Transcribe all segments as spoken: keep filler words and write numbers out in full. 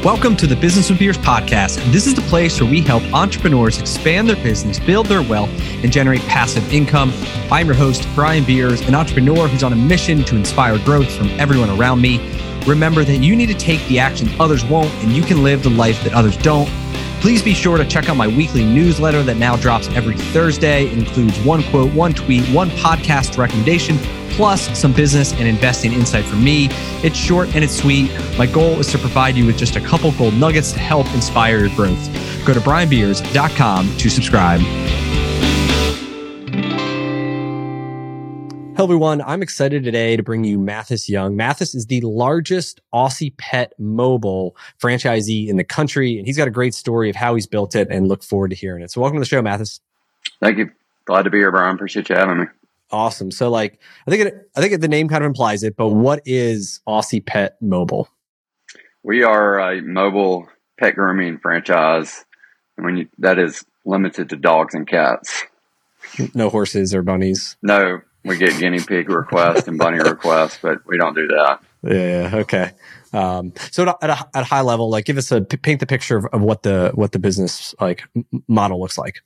Welcome to the Business with Beers podcast. This is the place where we help entrepreneurs expand their business, build their wealth, and generate passive income. I'm your host, Brian Beers, an entrepreneur who's on a mission to inspire growth from everyone around me. Remember that you need to take the action others won't, and you can live the life that others don't. Please be sure to check out my weekly newsletter that now drops every Thursday. It includes one quote, one tweet, one podcast recommendation, plus some business and investing insight from me. It's short and it's sweet. My goal is to provide you with just a couple gold nuggets to help inspire your growth. Go to brian beers dot com to subscribe. Hello, everyone. I'm excited today to bring you Mathis Young. Mathis is the largest Aussie Pet Mobile franchisee in the country, and he's got a great story of how he's built it and look forward to hearing it. So welcome to the show, Mathis. Thank you. Glad to be here, Brian. Appreciate you having me. Awesome. So like, I think it, I think the name kind of implies it, but what is Aussie Pet Mobile? We are a mobile pet grooming franchise. And when you, that is limited to dogs and cats. No horses or bunnies. No, we get guinea pig requests and bunny requests, but we don't do that. Yeah. Okay. Um, so at a, at a high level, like give us a paint the picture of, of what the, what the business like model looks like.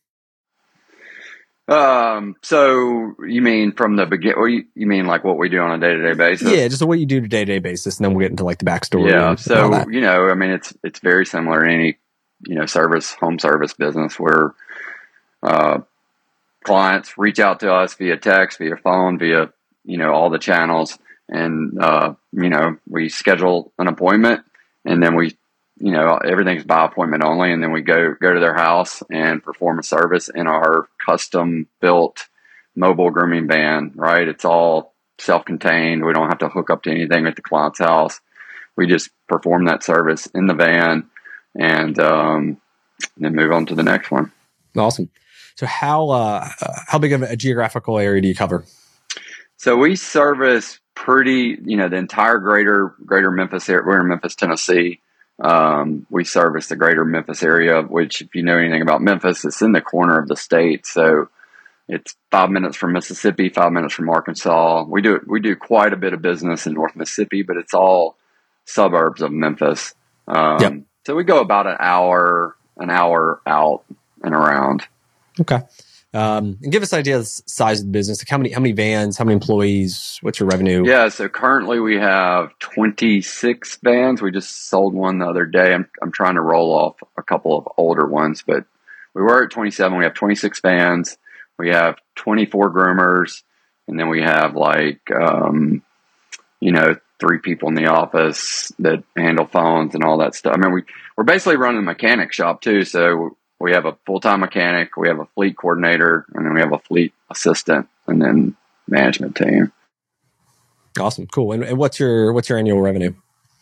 Um, so you mean from the begin, or you, you mean like what we do on a day-to-day basis? Yeah, just what you do on a day-to-day basis, and then we'll get into like the backstory. Yeah. So, you know, I mean, it's, it's very similar to any, you know, service, home service business where, uh, clients reach out to us via text, via phone, via, you know, all the channels. And, uh, you know, we schedule an appointment and then we, you know, everything's by appointment only. And then we go, go to their house and perform a service in our custom built mobile grooming van, right? It's all self-contained. We don't have to hook up to anything at the client's house. We just perform that service in the van and, um, then move on to the next one. Awesome. So how, uh, how big of a geographical area do you cover? So we service pretty, you know, the entire greater, greater Memphis area. We're in Memphis, Tennessee. Um, we service the greater Memphis area, which if you know anything about Memphis, it's in the corner of the state. So it's five minutes from Mississippi, five minutes from Arkansas. We do, we do quite a bit of business in North Mississippi, but it's all suburbs of Memphis. Um, yep. So we go about an hour, an hour out and around. Okay. Um, and give us an idea of the size of the business. Like how many, how many vans, how many employees, what's your revenue? Yeah. So currently we have twenty-six vans. We just sold one the other day. I'm, I'm trying to roll off a couple of older ones, but we were at twenty-seven. We have twenty-six vans. We have twenty-four groomers. And then we have like, um, you know, three people in the office that handle phones and all that stuff. I mean, we, we're basically running a mechanic shop too. So we have a full-time mechanic, we have a fleet coordinator, and then we have a fleet assistant, and then management team. Awesome, cool. And, and what's your what's your annual revenue?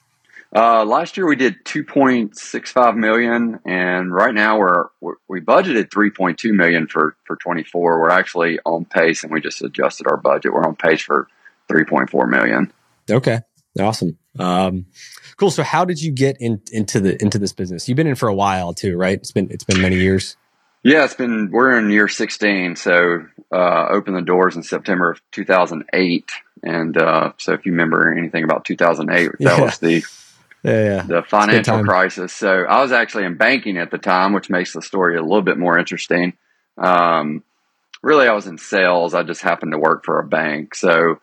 Uh, last year we did two point six five million, and right now we're, we're we budgeted three point two million for for twenty-four. We're actually on pace, and we just adjusted our budget. We're on pace for three point four million. Okay, awesome. Um, cool. So how did you get in, into the, into this business? You've been in for a while too, right? It's been, it's been many years. Yeah, it's been, we're in year sixteen. So, uh, opened the doors in September of two thousand eight. And, uh, so if you remember anything about two thousand eight, that yeah. was the, yeah, yeah. the financial crisis. So I was actually in banking at the time, which makes the story a little bit more interesting. Um, really I was in sales. I just happened to work for a bank. So,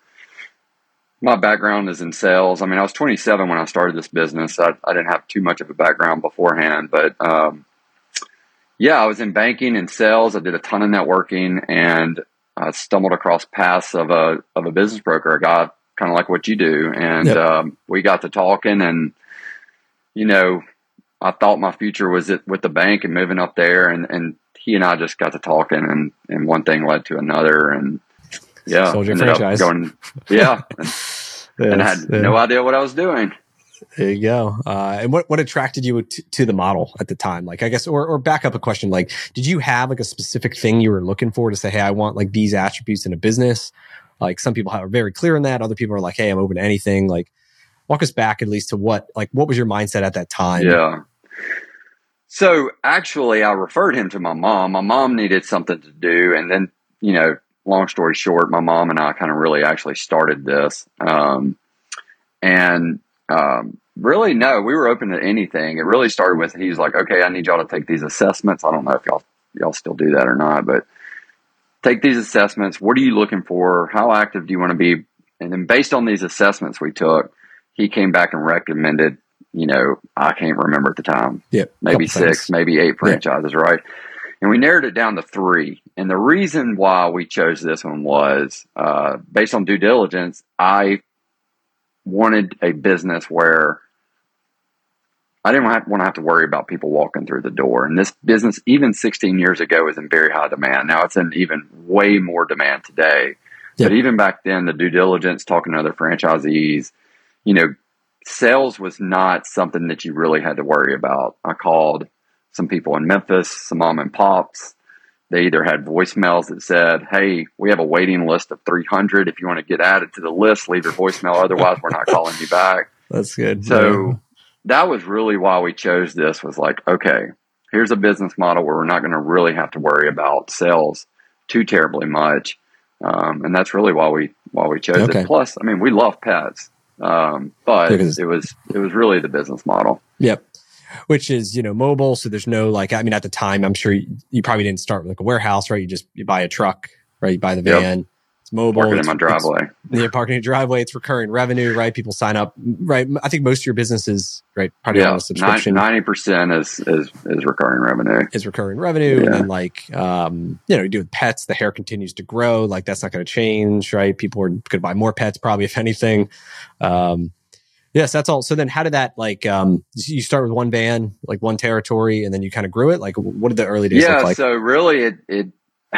my background is in sales. I mean, I was twenty-seven when I started this business. I, I didn't have too much of a background beforehand, but um, yeah, I was in banking and sales. I did a ton of networking, and I stumbled across paths of a of a business broker, a guy kind of like what you do, and yep. um, we got to talking, and you know, I thought my future was it with the bank and moving up there, and and he and I just got to talking, and and one thing led to another, and yeah, sold your ended franchise. Up going, yeah. And, Yes, and I had yeah. no idea what I was doing. There you go. Uh, and what, what attracted you to, to the model at the time? Like, I guess, or, or back up a question. Like, did you have like a specific thing you were looking for to say, hey, I want like these attributes in a business? Like some people are very clear on that. Other people are like, hey, I'm open to anything. Like walk us back at least to what, like, what was your mindset at that time? Yeah. So actually I referred him to my mom. My mom needed something to do. And then, you know, long story short, my mom and I kind of really actually started this. Um, and, um, really, no, we were open to anything. It really started with, he's like, okay, I need y'all to take these assessments. I don't know if y'all, y'all still do that or not, but take these assessments. What are you looking for? How active do you want to be? And then based on these assessments we took, he came back and recommended, you know, I can't remember at the time, yep, maybe six, things. maybe eight franchises, yeah. right? And we narrowed it down to three. And the reason why we chose this one was uh, based on due diligence. I wanted a business where I didn't want to have to worry about people walking through the door. And this business, even sixteen years ago, was in very high demand. Now it's in even way more demand today. Yep. But even back then, the due diligence, talking to other franchisees, you know, sales was not something that you really had to worry about. I called some people in Memphis, some mom and pops. They either had voicemails that said, hey, we have a waiting list of three hundred. If you want to get added to the list, leave your voicemail. Otherwise, we're not calling you back. That's good. So yeah. that was really why we chose this, was like, okay, here's a business model where we're not going to really have to worry about sales too terribly much. Um, and that's really why we why we chose okay. it. Plus, I mean, we love pets, um, but because it was it was really the business model. Yep. Which is, you know, mobile. So there's no, like, I mean, at the time, I'm sure you, you probably didn't start with like a warehouse, right? You just, you buy a truck, right? You buy the van. Yep. It's mobile. Parking it's, in my driveway. Yeah, parking in your driveway. It's recurring revenue, right? People sign up, right? I think most of your businesses, right? Probably yeah, on a subscription. ninety percent is, is, is recurring revenue. Is recurring revenue. Yeah. And then like, um, you know, you do with pets, the hair continues to grow. Like that's not going to change, right? People are going to buy more pets, probably, if anything. Um, Yes, that's all. So then how did that, like, um, you start with one van, like one territory, and then you kind of grew it? Like, what did the early days yeah, look like? So really it, it,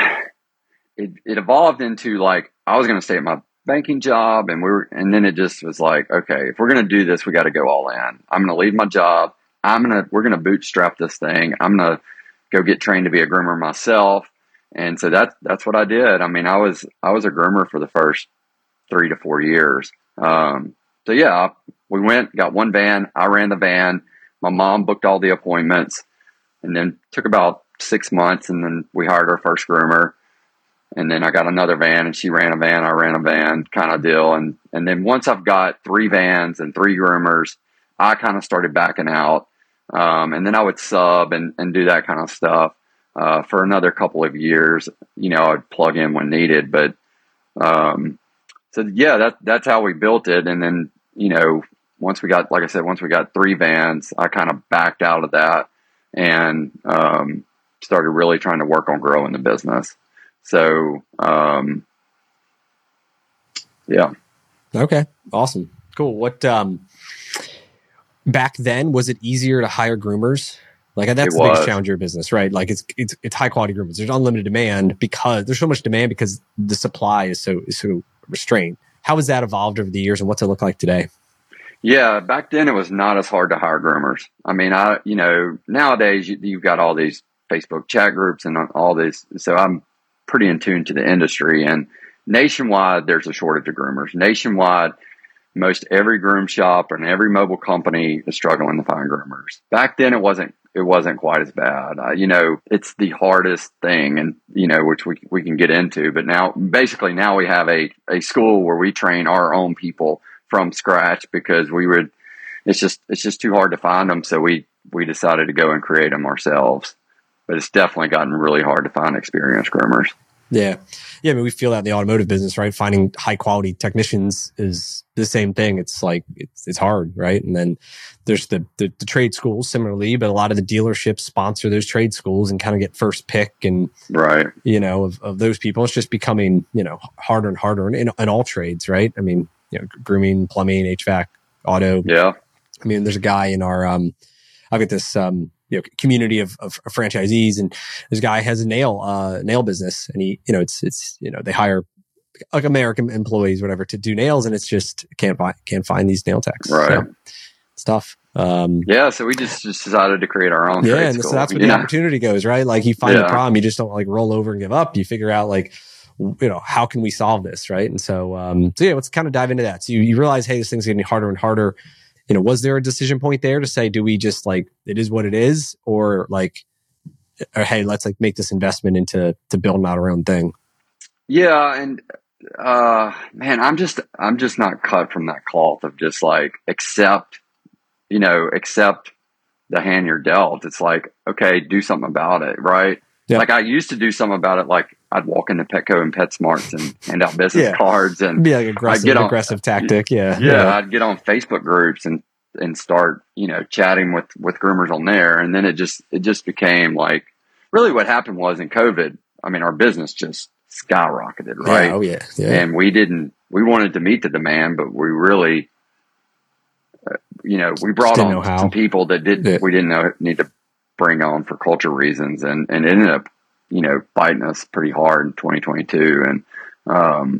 it, it evolved into like, I was going to stay at my banking job, and we were, and then it just was like, okay, if we're going to do this, we got to go all in. I'm going to leave my job. I'm going to, we're going to bootstrap this thing. I'm going to go get trained to be a groomer myself. And so that's, that's what I did. I mean, I was, I was a groomer for the first three to four years. Um, so yeah, we went, got one van. I ran the van. My mom booked all the appointments, and then took about six months. And then we hired our first groomer, and then I got another van, and she ran a van. I ran a van, kind of deal. And, and then once I've got three vans and three groomers, I kind of started backing out. Um, and then I would sub and, and do that kind of stuff, uh, for another couple of years. You know, I'd plug in when needed, but, um, so yeah, that, that's how we built it. And then, you know, once we got, like I said, once we got three vans, I kind of backed out of that and um, started really trying to work on growing the business. So, um, yeah. Okay. Awesome. Cool. What, um, back then, was it easier to hire groomers? Like that's the biggest challenge of your business, right? Like it's, it's, it's high quality groomers. There's unlimited demand because there's so much demand because the supply is so, is so restrained. How has that evolved over the years, and what's it look like today? Yeah, back then it was not as hard to hire groomers. I mean, I, you know, nowadays you, you've got all these Facebook chat groups and all this. So I'm pretty in tune to the industry, and nationwide, there's a shortage of groomers. Nationwide, most every groom shop and every mobile company is struggling to find groomers. Back then it wasn't, it wasn't quite as bad. Uh, you know, it's the hardest thing, and, you know, which we, we can get into, but now basically now we have a, a school where we train our own people from scratch because we would, it's just, it's just too hard to find them. So we, we decided to go and create them ourselves, but it's definitely gotten really hard to find experienced groomers. Yeah. Yeah. I mean, we feel that in the automotive business, right? Finding high quality technicians is the same thing. It's like, it's, it's hard, right? And then there's the, the, the trade schools similarly, but a lot of the dealerships sponsor those trade schools and kind of get first pick and, right. you know, of, of those people. It's just becoming, you know, harder and harder in, in all trades, right? I mean, you know, grooming, plumbing, H V A C, auto. Yeah. I mean, there's a guy in our, um, I've got this, um, you know, community of, of, of franchisees, and this guy has a nail, uh, nail business, and he, you know, it's, it's, you know, they hire like American employees, whatever, to do nails, and it's just can't find, can't find these nail techs. Right. So, it's tough. Um, yeah. So we just, just decided to create our own. Yeah. trade And school, so that's where the know? opportunity goes, right? Like you find yeah. a problem, you just don't like roll over and give up. You figure out like, you know, how can we solve this? Right. And so, um, so yeah, let's kind of dive into that. So you, you realize, hey, this thing's getting harder and harder. You know, was there a decision point there to say, do we just like, it is what it is, or like, or hey, let's like make this investment into to building out our own thing? Yeah. And, uh, man, I'm just, I'm just not cut from that cloth of just like accept you know, accept the hand you're dealt. It's like, okay, do something about it, right? Yeah. Like I used to do something about it. Like I'd walk into Petco and PetSmarts and hand out business yeah. cards and be like aggressive, I'd get on, aggressive tactic. Yeah. yeah. Yeah. I'd get on Facebook groups and, and start, you know, chatting with, with groomers on there. And then it just, it just became like, really what happened was in COVID, I mean, our business just skyrocketed, right? Yeah, oh yeah. yeah. And we didn't, we wanted to meet the demand, but we really, uh, you know, we brought on some people that did, yeah. we didn't know, need to bring on for culture reasons, and, and it ended up, you know, biting us pretty hard in twenty twenty-two. And, um,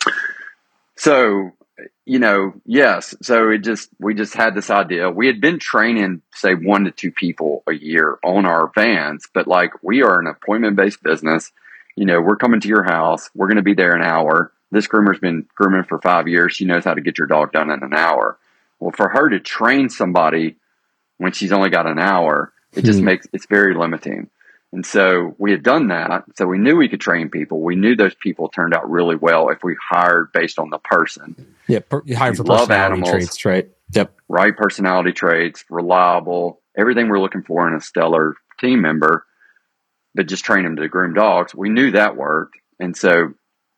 so, you know, yes. So it just, we just had this idea. We had been training, say, one to two people a year on our vans, but like we are an appointment based business. You know, we're coming to your house. We're going to be there an hour. This groomer's been grooming for five years. She knows how to get your dog done in an hour. Well, for her to train somebody when she's only got an hour, it just hmm. makes, it's very limiting. And so we had done that. So we knew we could train people. We knew those people turned out really well if we hired based on the person. Yeah. Per, you hired for personality animals, traits, right? Yep. Right. Personality traits, reliable, everything we're looking for in a stellar team member, but just train them to groom dogs. We knew that worked. And so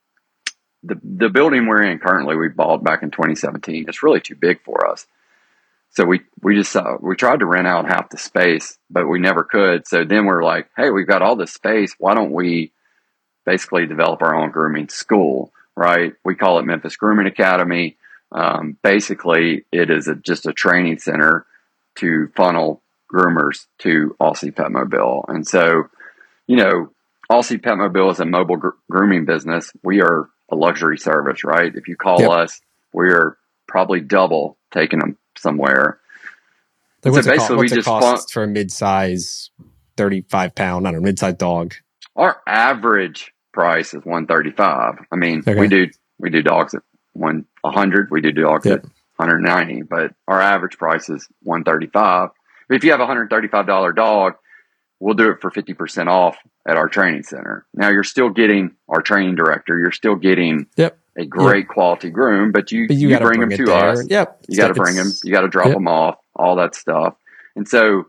the, the building we're in currently, we bought back in twenty seventeen. It's really too big for us. So we, we just, uh, we tried to rent out half the space, but we never could. So then we're like, hey, we've got all this space. Why don't we basically develop our own grooming school, right? We call it Memphis Grooming Academy. Um, basically it is a, just a training center to funnel groomers to Aussie Petmobile. And so, you know, Aussie Petmobile is a mobile gr- grooming business. We are a luxury service, right? If you call yep. us, we're probably double taking them somewhere. So what's so basically, co- what's we just cost for a mid-size, thirty-five pound, I don't know, mid-size dog? Our average price is one thirty-five. I mean, okay. we do we do dogs at one hundred. We do dogs yep. at one ninety, but our average price is one thirty-five. If you have a one hundred thirty-five dollar dog, we'll do it for fifty percent off at our training center. Now you're still getting our training director. You're still getting yep. a great yep. quality groom, but you, but you, you bring, bring them to there. us. Yep. You got to bring them. You got to drop yep. them off, all that stuff. And so,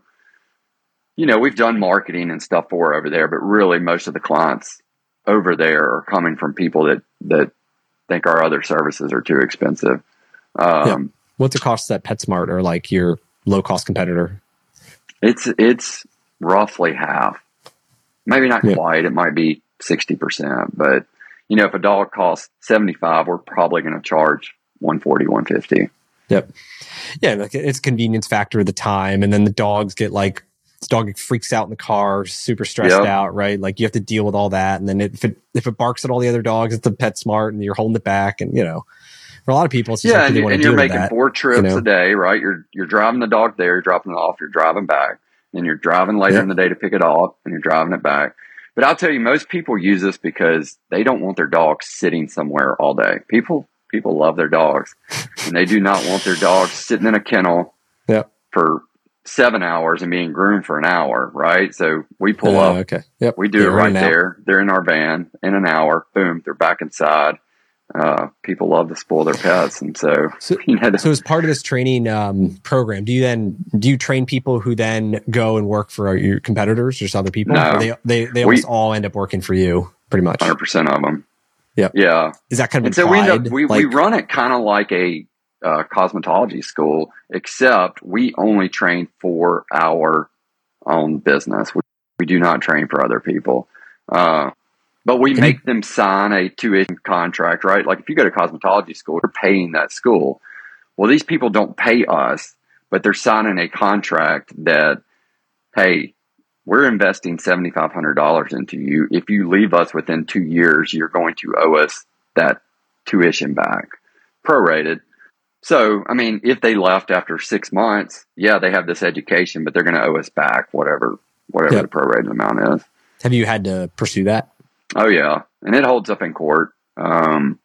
you know, we've done marketing and stuff for over there, but really most of the clients over there are coming from people that, that think our other services are too expensive. Um, yep. What's the cost of that PetSmart or like your low cost competitor? It's, it's roughly half. Maybe not yep. quite. It might be sixty percent, but you know, if a dog costs seventy-five, we're probably going to charge one forty, one fifty. Yep. Yeah. Like it's a convenience factor of the time. And then the dogs get like, this dog freaks out in the car, super stressed yep. out, right? Like you have to deal with all that. And then it, if it, if it barks at all the other dogs, it's the PetSmart and you're holding it back. And, you know, for a lot of people, it's just yeah, like, and, they want and to you're do making that, four trips you know? a day, right? You're, you're driving the dog there, you're dropping it off, you're driving back, and you're driving later yep. in the day to pick it off, and you're driving it back. But I'll tell you, most people use this because they don't want their dog sitting somewhere all day. People people love their dogs, and they do not want their dogs sitting in a kennel yep. for seven hours and being groomed for an hour, right? So we pull uh, up. Okay. Yep. We do They're it right there. They're in our van in an hour. Boom, they're back inside. Uh, people love to spoil their pets, and so, so you know. So as part of this training um, program, do you then do you train people who then go and work for your competitors or just other people? No, or they they they almost we, all end up working for you, pretty much. one hundred percent of them. Yeah, yeah. Is that kind of and so we end up, we like, we run it kind of like a uh, cosmetology school, except we only train for our own business. We, we do not train for other people. Uh, But we make them sign a two-issue contract, right? Like if you go to cosmetology school, you're paying that school. Well, these people don't pay us, but they're signing a contract that, hey, we're investing seven thousand five hundred dollars into you. If you leave us within two years, you're going to owe us that tuition back, prorated. So, I mean, if they left after six months, yeah, they have this education, but they're going to owe us back whatever whatever yep. the prorated amount is. Have you had to pursue that? Oh yeah, and it holds up in court. Um,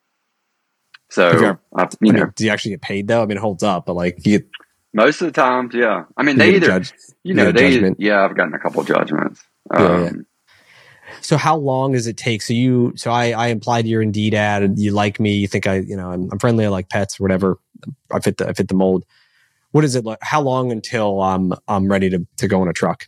so you, uh, you I know, mean, do you actually get paid though? I mean, it holds up, but like you get, most of the times, yeah. I mean, they either, judge, you know, they, judgment. yeah, I've gotten a couple of judgments. Um, yeah, yeah. So how long does it take? So you, so I, I implied your Indeed ad, and you like me, you think I, you know, I'm, I'm friendly, I like pets, or whatever. I fit the, I fit the mold. what is it like? How long until I'm I'm ready to to go on a truck?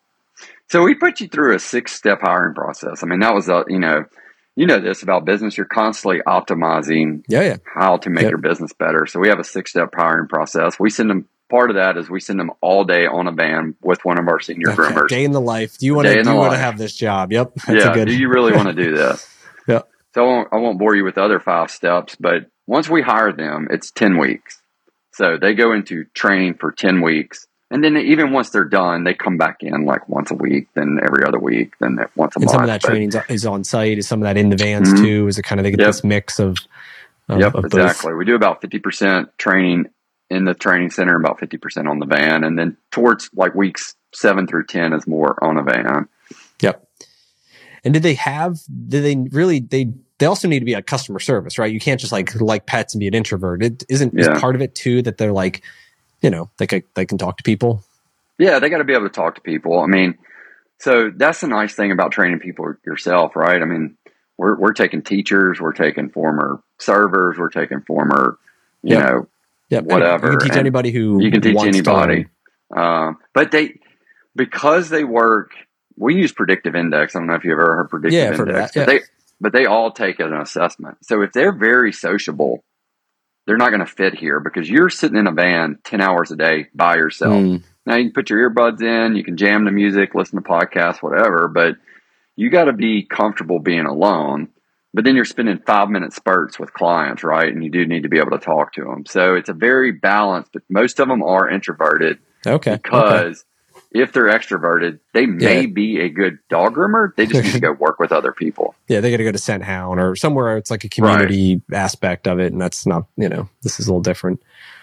So we put you through a six step hiring process. I mean, that was a you know, you know this about business. You're constantly optimizing Yeah, yeah. how to make Yep. your business better. So we have a six step hiring process. We send them. Part of that is we send them all day on a van with one of our senior Okay. groomers. Day in the life. Do you want Day to in do the you want to life. have this job? Yep. That's yeah. a good. Do you really want to do this? Yeah. So I won't, I won't bore you with the other five steps, but once we hire them, it's ten weeks. So they go into training for ten weeks. And then even once they're done, they come back in like once a week, then every other week, then once a And month. some of that But- training is on site. Is some of that in the vans Mhm. too? Is it kind of they get Yep. this mix of, of Yep, of both? exactly. We do about fifty percent training in the training center, about fifty percent on the van. And then towards like weeks seven through ten is more on a van. Yep. And did they have, did they really, they, they also need to be a customer service, right? You can't just like, like pets and be an introvert. It isn't, is Yeah. part of it too, that they're like, you know, they can, they can talk to people. Yeah, they got to be able to talk to people. I mean, so that's the nice thing about training people yourself, right? I mean, we're we're taking teachers, we're taking former servers, we're taking former, you Yep. know, Yeah. whatever. You can teach And anybody who you can teach wants to anybody. learn. Um, but they, because they work, we use predictive index. I don't know if you've ever heard predictive Yeah, I've heard of index, that, yeah. but they, but they all take an assessment. So if they're very sociable, they're not going to fit here because you're sitting in a van ten hours a day by yourself. Mm. Now you can put your earbuds in, you can jam the music, listen to podcasts, whatever, but you got to be comfortable being alone. But then you're spending five minute spurts with clients, right? And you do need to be able to talk to them. So it's a very balanced, but most of them are introverted Okay. because if they're extroverted, they may Yeah. be a good dog groomer. They just need to go work with other people. Yeah. They got to go to Scent Hound or somewhere where it's like a community aspect of it. And that's not, you know, this is a little different.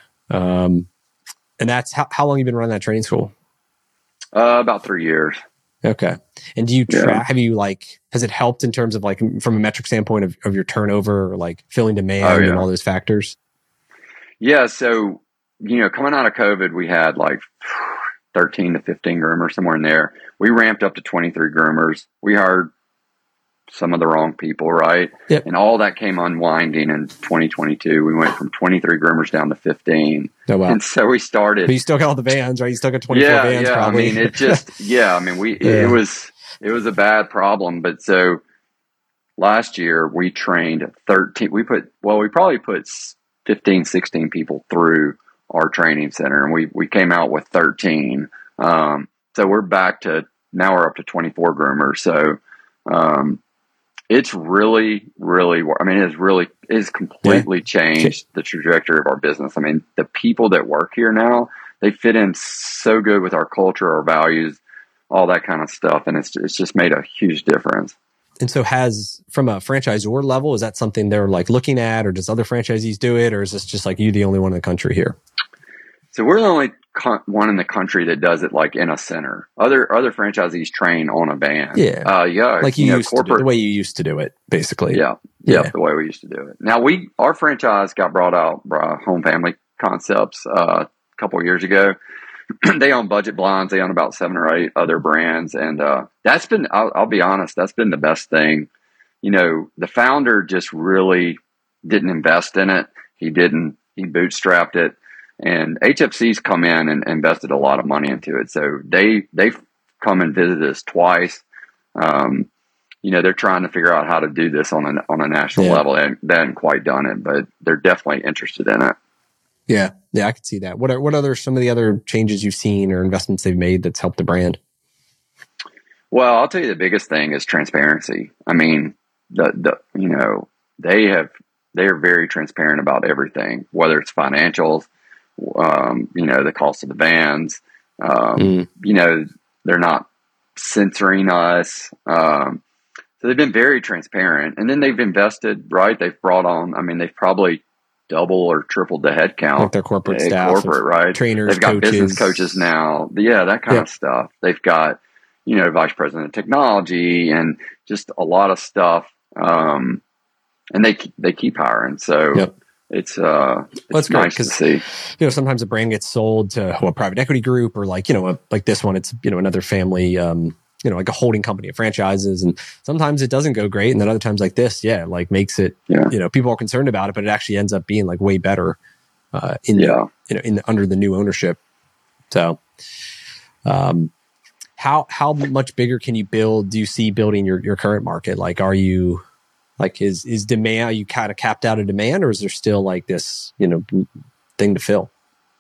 Um, and that's how, how long you been running that training school? Uh, about three years. Okay. And do you Yeah. track, have you like, has it helped in terms of like, from a metric standpoint of, of your turnover or like filling demand Oh, yeah. and all those factors? Yeah. So, you know, coming out of COVID, we had like thirteen to fifteen groomers, somewhere in there. We ramped up to twenty-three groomers. We hired some of the wrong people, right? Yep. And all that came unwinding in twenty twenty-two. We went from twenty-three groomers down to fifteen. Oh, wow. And so we started. But you still got all the vans, right? You still got twenty-four yeah, vans yeah. probably. I mean, it just, yeah, I mean, we, it, Yeah. it was, it was a bad problem. But so last year we trained thirteen, we put, well, we probably put fifteen, sixteen people through our training center and we, we came out with thirteen. Um, so we're back to, now we're up to twenty-four groomers. So, um, it's really, really, I mean, it's really, it's completely changed the trajectory of our business. I mean, the people that work here now, they fit in so good with our culture, our values, all that kind of stuff. And it's, it's just made a huge difference. And so has, from a franchisor level, is that something they're like looking at, or does other franchisees do it? Or is this just like you, the only one in the country here? So we're the only co- one in the country that does it like in a center. Other other franchisees train on a van. Yeah. uh, yeah, Like you, you know, used to do, corporate. the way you used to do it, basically. Yeah, Yeah. yeah, the way we used to do it. Now we, our franchise got brought out by Home Family Concepts uh, a couple of years ago. They own Budget Blinds. They own about seven or eight other brands, and uh, that's been. I'll, I'll be honest, that's been the best thing. You know, the founder just really didn't invest in it. He didn't. He bootstrapped it. And H F C's come in and invested a lot of money into it. So they, they've come and visited us twice. Um, you know, they're trying to figure out how to do this on a, on a national Yeah. level. And they haven't quite done it, but they're definitely interested in it. Yeah. Yeah. I could see that. What are, what other, some of the other changes you've seen or investments they've made that's helped the brand? Well, I'll tell you the biggest thing is transparency. I mean, the, the, you know, they have, they are very transparent about everything, whether it's financials, um, you know, the cost of the vans, um, Mm. you know, they're not censoring us. Um, so they've been very transparent, and then they've invested, right? They've brought on, I mean, they've probably double or tripled the headcount. Like their corporate uh, staff, corporate, right? trainers, They've got coaches. business coaches now. Yeah, that kind Yep. of stuff. They've got, you know, vice president of technology and just a lot of stuff. Um, and they they keep hiring. So Yep. it's uh, it's Well, that's great, nice to 'cause see. You know, sometimes a brand gets sold to a private equity group, or like, you know, a, like this one, it's, you know, another family, um, you know, like a holding company of franchises. And sometimes it doesn't go great. And then other times like this, yeah, like makes it, Yeah. you know, people are concerned about it, but it actually ends up being like way better, uh, in, Yeah. you know, in the, under the new ownership. So, um, how, how much bigger can you build? Do you see building your, your current market? Like, are you like, is, is demand, are you kind of capped out of demand, or is there still like this, you know, thing to fill?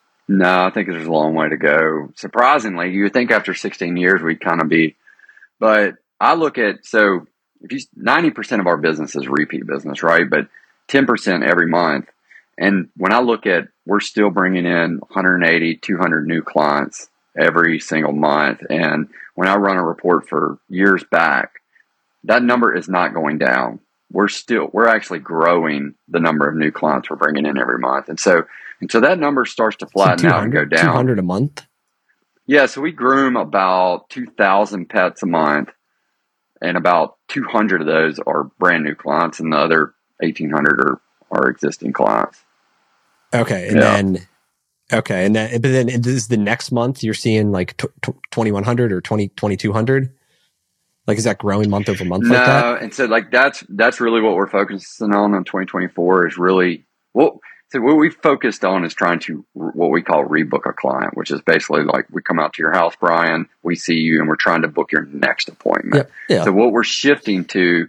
No, I think there's a long way to go. Surprisingly, you would think after sixteen years, we'd kind of be, but I look at, so if you, ninety percent of our business is repeat business, right? But ten percent every month. And when I look at, we're still bringing in one hundred eighty, two hundred new clients every single month. And when I run a report for years back, that number is not going down. We're still, we're actually growing the number of new clients we're bringing in every month. And so, and so that number starts to flatten out and go down. two hundred a month? Yeah. So we groom about two thousand pets a month, and about two hundred of those are brand new clients, and the other eighteen hundred are, are existing clients. Okay. And yeah. then, okay. And then, but then this is the next month you're seeing like twenty-one hundred or twenty, twenty-two hundred. Like, is that growing month over month? No. Like that? And so like, that's, that's really what we're focusing on in twenty twenty-four is really, well, so what we focused on is trying to, what we call rebook a client, which is basically like, we come out to your house, Brian, we see you, and we're trying to book your next appointment. Yep. Yeah. So what we're shifting to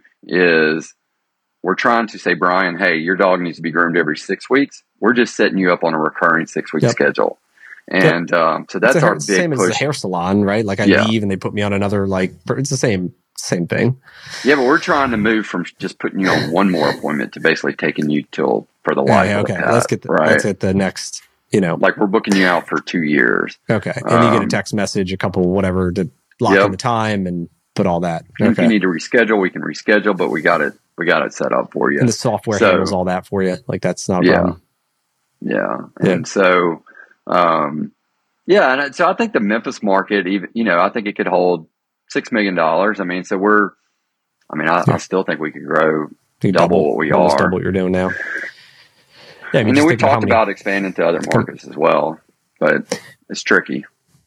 is we're trying to say, Brian, hey, your dog needs to be groomed every six weeks. We're just setting you up on a recurring six week yep. schedule. And, yep. um, so that's it's our big same push. Same as the hair salon, right? Like I yeah. leave and they put me on another, like, it's the same, same thing. Yeah. But we're trying to move from just putting you on one more appointment to basically taking you till for the life. Yeah, okay. Of the pet, let's get the, right? let's get the next, you know, like we're booking you out for two years. Okay. And um, you get a text message, a couple, whatever, to lock yep. in the time and put all that. Okay. Okay. If you need to reschedule, we can reschedule, but we got it, we got it set up for you. And the software so, handles all that for you. Like that's not a yeah. problem. Yeah. And yeah. so, um, yeah. And so I think the Memphis market, even, you know, I think it could hold six million dollars. I mean, so we're, I mean, I, yeah. I still think we could grow double, double what we are. Double what you're doing now. Yeah. I mean, and then we talked many, about expanding to other markets as well, but it's tricky.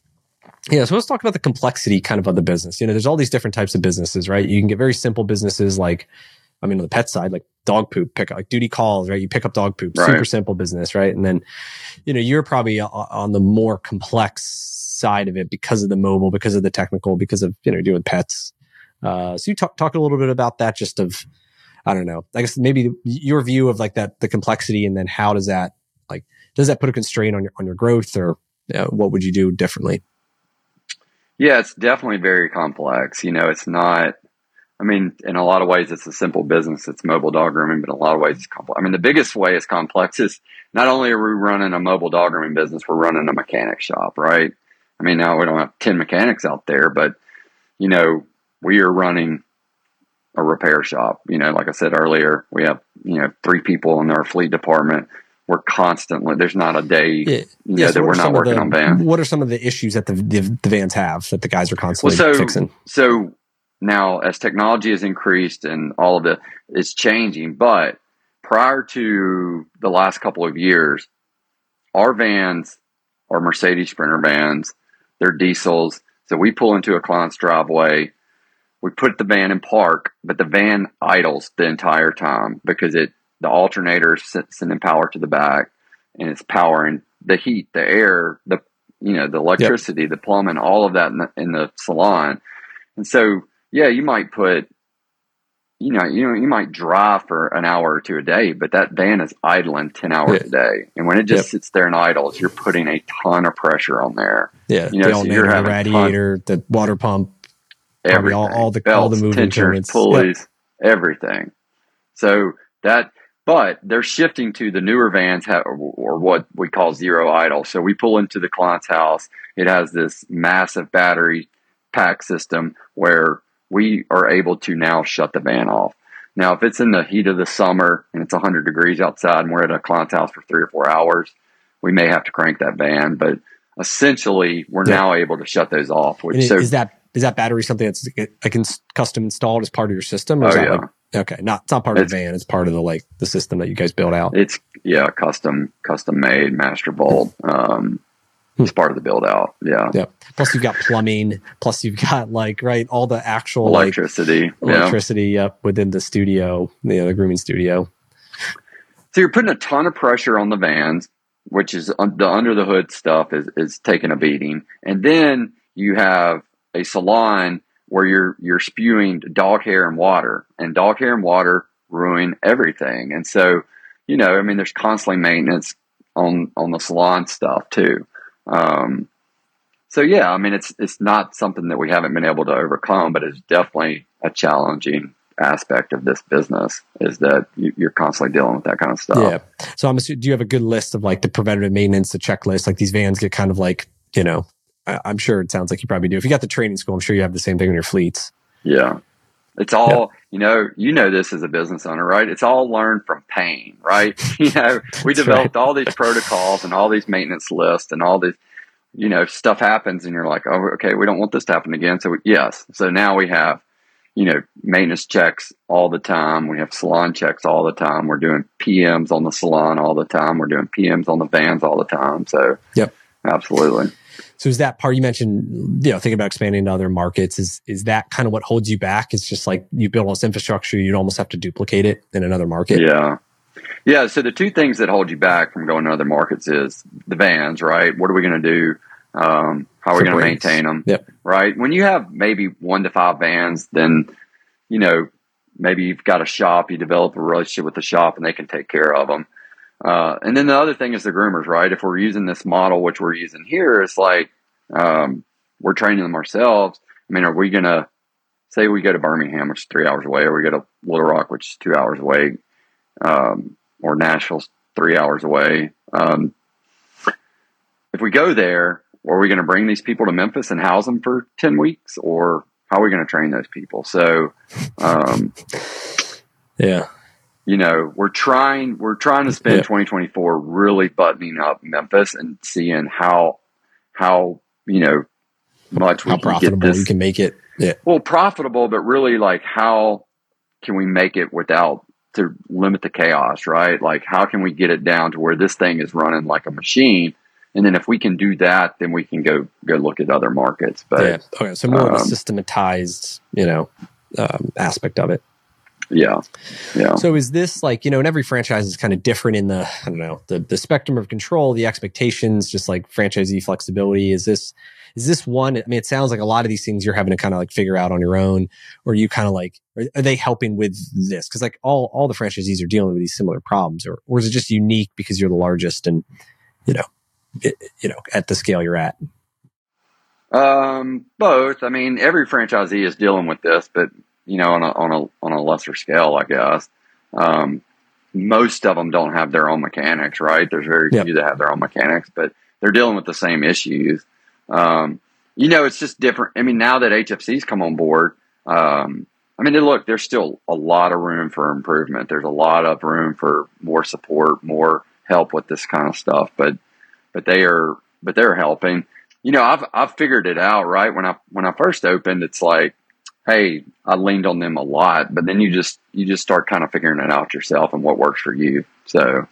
Yeah. So let's talk about the complexity kind of of the business. You know, there's all these different types of businesses, right? You can get very simple businesses like, I mean, on the pet side, like dog poop, pick up, like duty calls, right? You pick up dog poop, right. super simple business, right? And then, you know, you're probably on the more complex side of it because of the mobile, because of the technical, because of, you know, doing pets. Uh, so you talk, talk a little bit about that, just of, I don't know, I guess maybe your view of like that, the complexity, and then how does that, like, does that put a constraint on your, on your growth, or you know, what would you do differently? Yeah, it's definitely very complex. You know, it's not, I mean, in a lot of ways, it's a simple business. It's mobile dog grooming, but in a lot of ways, it's complex. I mean, the biggest way it's complex is not only are we running a mobile dog grooming business, we're running a mechanic shop, right? I mean, now we don't have ten mechanics out there, but, you know, we are running a repair shop. You know, like I said earlier, we have, you know, three people in our fleet department. We're constantly, there's not a day yeah. you yeah, know, so that we're not working the, on vans. What are some of the issues that the, the, the vans have that the guys are constantly well, so, fixing? So now as technology has increased and all of it is changing, but prior to the last couple of years, our vans are Mercedes Sprinter vans. They're diesels. So we pull into a client's driveway, we put the van in park, but the van idles the entire time because it, the alternator is sending power to the back, and it's powering the heat, the air, the, you know, the electricity, yep. the plumbing, all of that in the, in the salon. And so, yeah, you might put, you know, you know, you might drive for an hour or two a day, but that van is idling ten hours yeah. a day. And when it just yep. sits there and idles, you're putting a ton of pressure on there. Yeah. You know, the so alternator, you're having the radiator, ton, the water pump, everything, all, all the, belts, all the moving tensioners, pulleys, yep. everything. So that, but they're shifting to the newer vans have, or what we call zero idle. So we pull into the client's house. It has this massive battery pack system where we are able to now shut the van off. Now, if it's in the heat of the summer and it's one hundred degrees outside and we're at a client's house for three or four hours, we may have to crank that van. But essentially, we're yeah. now able to shut those off. Which is, so, is that is that battery something that's like custom installed as part of your system? Or oh is that yeah. Like, okay, not it's not part of the van. It's part of the like the system that you guys build out. It's yeah, custom custom made master bolt. Um, It's part of the build out. Yeah. Yeah. Plus you've got plumbing. Plus you've got like, right, all the actual electricity. Like, yeah. electricity up within the studio, you know, the grooming studio. So you're putting a ton of pressure on the vans. which is un- the under the hood stuff is, is taking a beating. And then you have a salon where you're, you're spewing dog hair and water, and dog hair and water ruin everything. And so, you know, I mean, there's constantly maintenance on, on the salon stuff too. Um, so yeah, I mean, it's, it's not something that we haven't been able to overcome, but it's definitely a challenging aspect of this business, is that you, you're constantly dealing with that kind of stuff. Yeah. So I'm assuming, do you have a good list of like the preventative maintenance, the checklist? Like these vans get kind of like, you know, I, I'm sure it sounds like you probably do. If you got the training school, I'm sure you have the same thing in your fleets. Yeah. It's all, yeah. you know, you know this as a business owner, right? It's all learned from pain, right? You know, we developed right. all these protocols and all these maintenance lists and all this, you know, stuff happens and you're like, oh, okay, we don't want this to happen again. So we, yes. So now we have, you know, maintenance checks all the time. We have salon checks all the time. We're doing P Ms on the salon all the time. We're doing P Ms on the vans all the time. So yep, absolutely. So is that part you mentioned, you know, thinking about expanding to other markets, is is that kind of what holds you back? It's just like you build all this infrastructure, you'd almost have to duplicate it in another market. Yeah. Yeah. So the two things that hold you back from going to other markets is the vans, right? What are we going to do? Um, how are we going to maintain them? Yep. Right. When you have maybe one to five vans, then, you know, maybe you've got a shop, you develop a relationship with the shop and they can take care of them. Uh, and then the other thing is the groomers, right? If we're using this model, which we're using here, it's like, um, we're training them ourselves. I mean, are we going to say we go to Birmingham, which is three hours away, or we go to Little Rock, which is two hours away, um, or Nashville's three hours away. Um, if we go there, are we going to bring these people to Memphis and house them for ten weeks, or how are we going to train those people? So, um, yeah. You know, we're trying, we're trying to spend yeah. twenty twenty-four really buttoning up Memphis and seeing how, how, you know, much how we can profitable get this, you can make it. Yeah. Well, profitable, but really like how can we make it without to limit the chaos, right? Like how can we get it down to where this thing is running like a machine? And then if we can do that, then we can go, go look at other markets. But yeah. Okay. So more um, of a systematized, you know, um, aspect of it. Yeah. Yeah. So is this like, you know, and every franchise is kind of different in the, I don't know, the, the spectrum of control, the expectations, just like franchisee flexibility. Is this, is this one, I mean, it sounds like a lot of these things you're having to kind of like figure out on your own, or you kind of like, are, are they helping with this? Cause like all, all the franchisees are dealing with these similar problems, or, or is it just unique because you're the largest and, you know, it, you know, at the scale you're at? Um, both. I mean, every franchisee is dealing with this, but you know, on a, on a, on a lesser scale, I guess. Um, most of them don't have their own mechanics, right? There's very yep. few that have their own mechanics, but they're dealing with the same issues. Um, you know, it's just different. I mean, now that H F C's come on board, um, I mean, look, there's still a lot of room for improvement. There's a lot of room for more support, more help with this kind of stuff, but, but they are, but they're helping. You know, I've, I've figured it out, right? When I, when I first opened, it's like, hey, I leaned on them a lot, but then you just, you just start kind of figuring it out yourself and what works for you. So.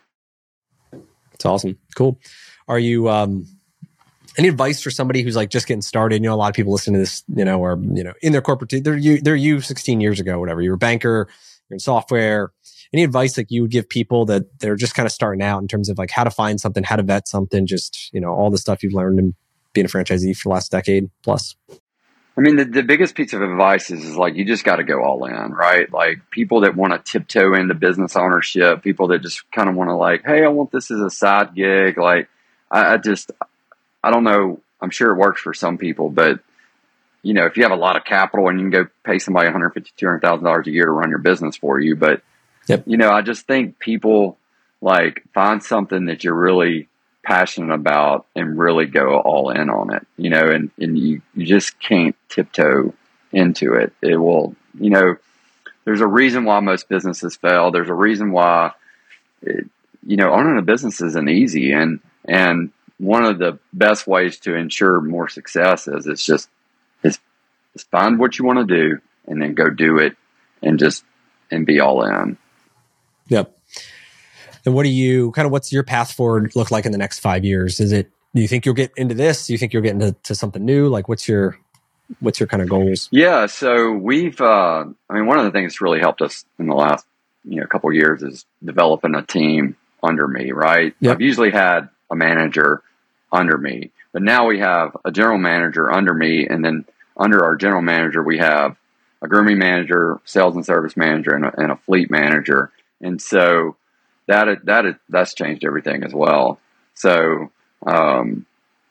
It's awesome. Cool. Are you, um, any advice for somebody who's like just getting started? You know, a lot of people listen to this, you know, or, you know, in their corporate, they're you, they're you sixteen years ago, whatever. You're a banker, you're in software. Any advice like you would give people that they're just kind of starting out in terms of like how to find something, how to vet something, just, you know, all the stuff you've learned in being a franchisee for the last decade plus? I mean, the, the biggest piece of advice is, is like, you just got to go all in, right? Like people that want to tiptoe into business ownership, people that just kind of want to like, hey, I want this as a side gig. Like, I, I just, I don't know. I'm sure it works for some people, but you know, if you have a lot of capital and you can go pay somebody one hundred fifty thousand, two hundred thousand dollars a year to run your business for you. But, yep. you know, I just think people like find something that you're really passionate about and really go all in on it, you know, and, and you, you just can't tiptoe into it. It will, you know, there's a reason why most businesses fail. There's a reason why, it, you know, owning a business isn't easy. And, and one of the best ways to ensure more success is it's just, is, is find what you want to do and then go do it and just, and be all in. Yep. And what do you kind of, what's your path forward look like in the next five years? Is it, do you think you'll get into this? Do you think you'll get into to something new? Like what's your, what's your kind of goals? Yeah. So we've, uh, I mean, one of the things that's really helped us in the last, you know, couple of years is developing a team under me, right? Yep. I've usually had a manager under me. But now we have a general manager under me, and then under our general manager, we have a grooming manager, sales and service manager, and a, and a fleet manager. And so that that that's changed everything as well. So, um,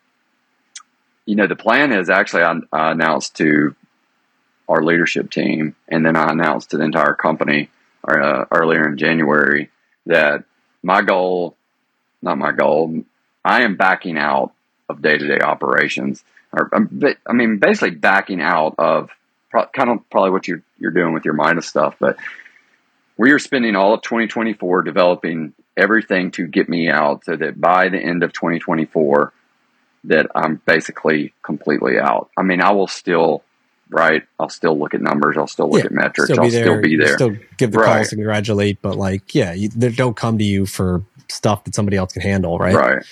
you know, the plan is actually I, I announced to our leadership team, and then I announced to the entire company uh, earlier in January that my goal, not my goal, I am backing out of day-to-day operations. Or, I mean, basically backing out of pro- kind of probably what you're, you're doing with your Midas stuff, but we are spending all of twenty twenty-four developing everything to get me out so that by the end of twenty twenty-four that I'm basically completely out. I mean, I will still, right, I'll still look at numbers, I'll still look yeah, at metrics, still I'll there, still be there. Still give the right. calls to congratulate, but like, yeah, you, they don't come to you for stuff that somebody else can handle, right? Right.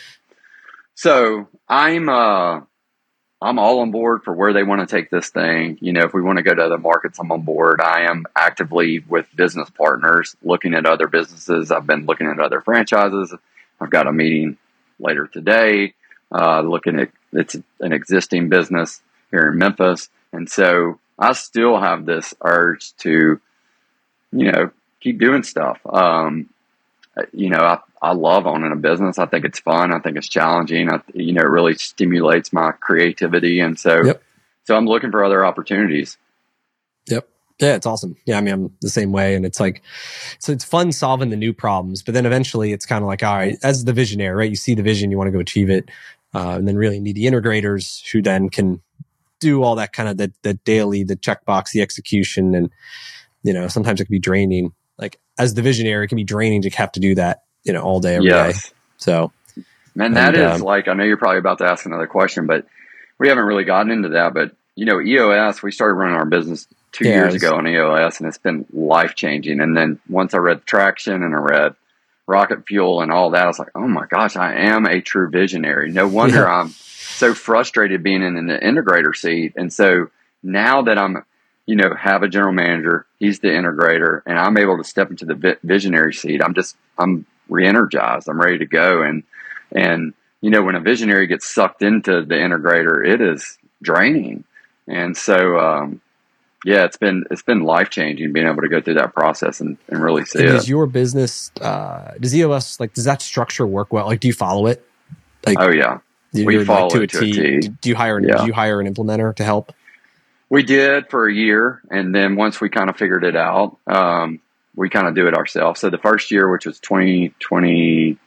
So I'm, uh, I'm all on board for where they want to take this thing. You know, if we want to go to other markets, I'm on board. I am actively with business partners looking at other businesses. I've been looking at other franchises. I've got a meeting later today, uh, looking at it's an existing business here in Memphis. And so I still have this urge to, you know, keep doing stuff. Um, you know, I, I love owning a business. I think it's fun. I think it's challenging. I, you know, it really stimulates my creativity. And so, yep. so I'm looking for other opportunities. Yep. Yeah, it's awesome. Yeah, I mean, I'm the same way. And it's like, so it's fun solving the new problems, but then eventually it's kind of like, all right, as the visionary, right? You see the vision, you want to go achieve it. Uh, and then really need the integrators who then can do all that kind of the, the daily, the checkbox, the execution. And, you know, sometimes it can be draining. Like as the visionary, it can be draining to have to do that, you know, all day, every yes. day. So, man, that and, is um, like, I know you're probably about to ask another question, but we haven't really gotten into that. But, you know, E O S, we started running our business two yeah, years was, ago on E O S, and it's been life changing. And then once I read Traction and I read Rocket Fuel and all that, I was like, oh my gosh, I am a true visionary. No wonder yeah. I'm so frustrated being in the integrator seat. And so now that I'm, you know, have a general manager, he's the integrator, and I'm able to step into the visionary seat. I'm just, I'm re-energized. I'm ready to go. And, and, you know, when a visionary gets sucked into the integrator, it is draining. And so, um, yeah, it's been, it's been life changing being able to go through that process and, and really see and it. Does your business, uh, does E O S, like, does that structure work well? Like, do you follow it? Like, oh yeah. We follow like, to, it a to a T. T. Do you hire, yeah. do you hire an implementer to help? We did for a year, and then once we kind of figured it out, um, we kind of do it ourselves. So the first year, which was twenty twenty-two,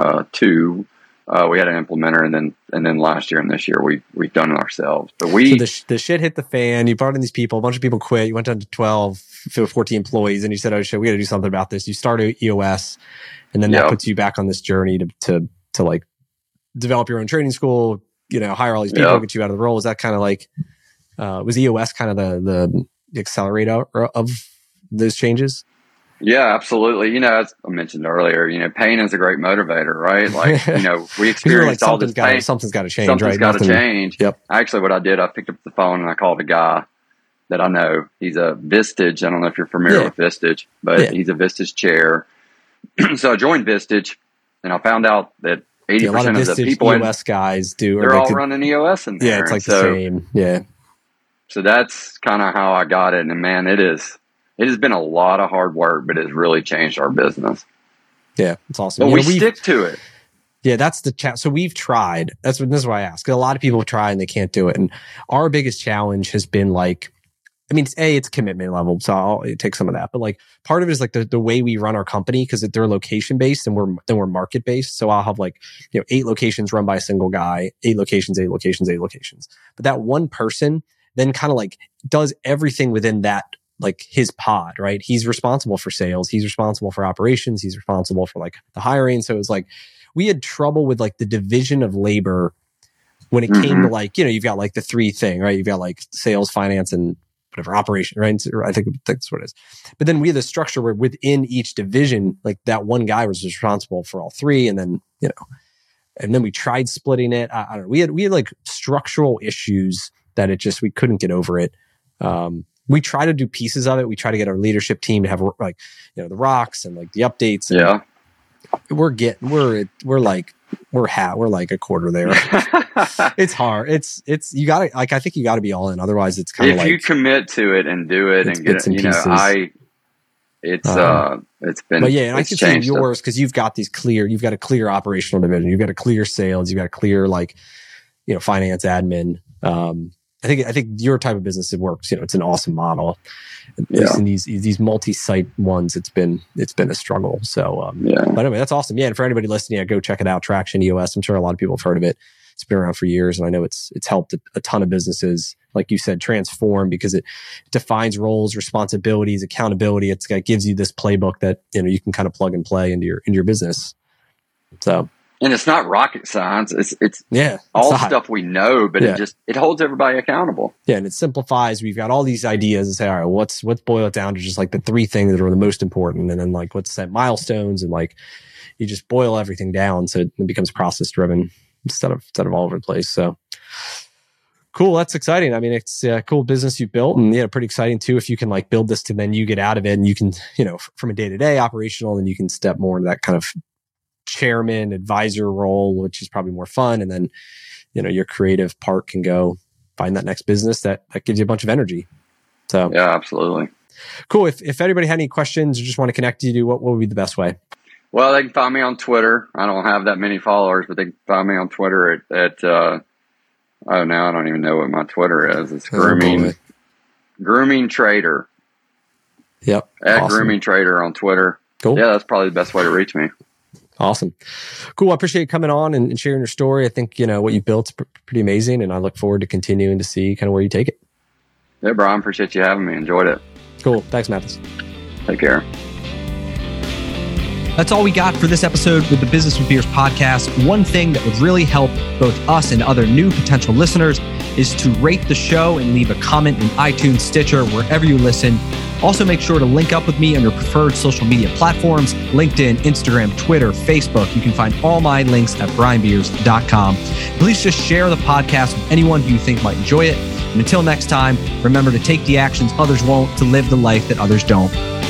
uh, we had an implementer, and then and then last year and this year we we've done it ourselves. But we so the, sh- the shit hit the fan. You brought in these people, a bunch of people quit. You went down to twelve, fourteen employees, and you said, "Oh shit, we got to do something about this." You started E O S, and then that yep. puts you back on this journey to to to like develop your own training school. You know, hire all these people, yep. get you out of the role. Is that kind of like? Uh, was E O S kind of the, the accelerator of those changes? Yeah, absolutely. You know, as I mentioned earlier, you know, pain is a great motivator, right? Like, you know, we experienced like all this gotta, pain. Something's got to change, something's right? got to change. Yep. Actually, what I did, I picked up the phone and I called a guy that I know. He's a Vistage. I don't know if you're familiar yeah. with Vistage, but yeah. he's a Vistage chair. So I joined Vistage, and I found out that eighty yeah, percent of, of the people E O S in, guys do. They're all could, running E O S in there. Yeah, it's like so, the same. Yeah. So that's kind of how I got it. And man, it is, it has been a lot of hard work, but it's really changed our business. Yeah, it's awesome. But you we know, stick to it. Yeah, that's the chat. So we've tried. That's what, this is why I ask. A lot of people try and they can't do it. And our biggest challenge has been like, I mean, it's A, it's commitment level. So I'll it takes some of that. But like part of it is like the, the way we run our company, because they're location based and we're, then we're market based. So I'll have like, you know, eight locations run by a single guy, eight locations, eight locations, eight locations. But that one person then kind of like does everything within that, like his pod, right? He's responsible for sales. He's responsible for operations. He's responsible for like the hiring. So it was like, we had trouble with like the division of labor when it mm-hmm. came to like, you know, you've got like the three thing, right? You've got like sales, finance, and whatever operation, right? I think that's what it is. But then we had the structure where within each division, like that one guy was responsible for all three. And then, you know, and then we tried splitting it. I, I don't know. We had, we had like structural issues that it just, we couldn't get over it. Um, we try to do pieces of it. We try to get our leadership team to have like, you know, the rocks and like the updates. And yeah. We're getting, we're, we're like we're hat. We're like a quarter there. It's hard. It's, it's, you gotta, like, I think you gotta be all in. Otherwise it's kind of like. If you commit to it and do it and get it, you know, pieces. I, it's, uh, uh, it's been, but yeah, and I can see yours because you've got these clear, you've got a clear operational division. You've got a clear sales. You've got a clear, like, you know, finance admin. Um, I think, I think your type of business, it works. You know, it's an awesome model. At yeah. least in these, these multi-site ones, it's been, it's been a struggle. So, um, yeah. But anyway, that's awesome. Yeah. And for anybody listening, yeah, go check it out. Traction E O S. I'm sure a lot of people have heard of it. It's been around for years, and I know it's it's helped a, a ton of businesses, like you said, transform because it defines roles, responsibilities, accountability. It's, it gives you this playbook that, you know, you can kind of plug and play into your into your business. So, and it's not rocket science. It's it's yeah, all it's stuff we know, but yeah. it just it holds everybody accountable. Yeah, and it simplifies. We've got all these ideas and say, all right, what's let's boil it down to just like the three things that are the most important, and then like let's set milestones, and like you just boil everything down so it becomes process driven. Instead of instead of all over the place. So cool. That's exciting. I mean, it's a cool business you built, and yeah, pretty exciting too. If you can like build this to then you get out of it and you can, you know, from a day to day operational, and you can step more into that kind of chairman advisor role, which is probably more fun. And then, you know, your creative part can go find that next business that, that gives you a bunch of energy. So yeah, absolutely. Cool. If, if anybody had any questions or just want to connect you to, what, what would be the best way? Well, they can find me on Twitter. I don't have that many followers, but they can find me on Twitter at, at uh, oh, now I don't even know what my Twitter is. It's grooming, oh, grooming trader. Yep. At awesome. grooming trader on Twitter. Cool. Yeah, that's probably the best way to reach me. Awesome. Cool. I appreciate you coming on and, and sharing your story. I think, you know, what you built's pr- pretty amazing, and I look forward to continuing to see kind of where you take it. Yeah, Brian, appreciate you having me. Enjoyed it. Cool. Thanks, Mathis. Take care. That's all we got for this episode with the Business with Beers podcast. One thing that would really help both us and other new potential listeners is to rate the show and leave a comment in iTunes, Stitcher, wherever you listen. Also, make sure to link up with me on your preferred social media platforms, LinkedIn, Instagram, Twitter, Facebook. You can find all my links at brian beers dot com. Please just share the podcast with anyone who you think might enjoy it. And until next time, remember to take the actions others won't, to live the life that others don't.